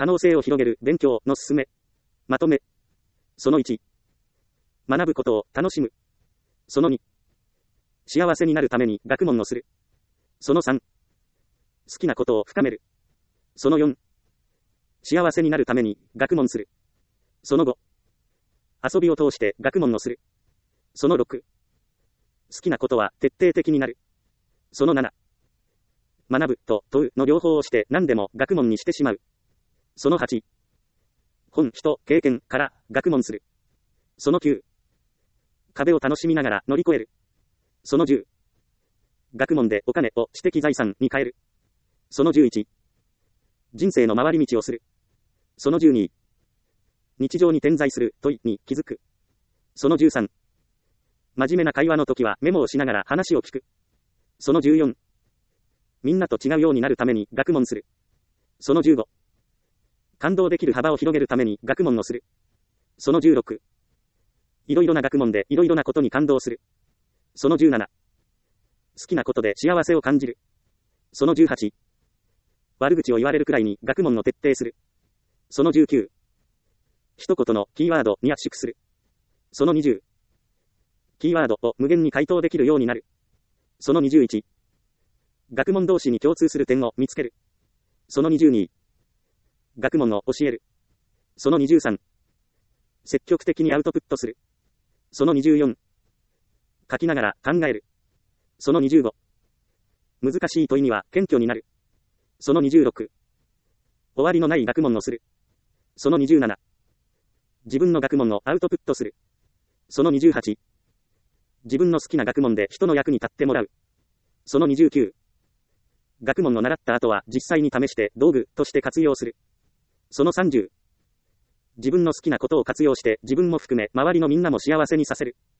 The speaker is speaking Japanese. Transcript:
可能性を広げる勉強の勧め。まとめ。その1。学ぶことを楽しむ。その2。幸せになるために学問をする。その3。好きなことを深める。その4。幸せになるために学問する。その5。遊びを通して学問をする。その6。好きなことは徹底的になる。その7。学ぶと問うの両方をして何でも学問にしてしまう。その8。本、人、経験から学問する。その9。壁を楽しみながら乗り越える。その10。学問でお金を知的財産に変える。その11。人生の回り道をする。その12。日常に点在する問いに気づく。その13。真面目な会話の時はメモをしながら話を聞く。その14。みんなと違うようになるために学問する。その15。感動できる幅を広げるために学問をする。その16。いろいろな学問でいろいろなことに感動する。その17。好きなことで幸せを感じる。その18。悪口を言われるくらいに学問を徹底する。その19。一言のキーワードに圧縮する。その20。キーワードを無限に回答できるようになる。その21。学問同士に共通する点を見つける。その22。学問を教える。その23。積極的にアウトプットする。その24。書きながら考える。その25。難しい問いには謙虚になる。その26。終わりのない学問をする。その27。自分の学問をアウトプットする。その28。自分の好きな学問で人の役に立ってもらう。その29。学問を習った後は実際に試して道具として活用する。その30。自分の好きなことを活用して自分も含め周りのみんなも幸せにさせる。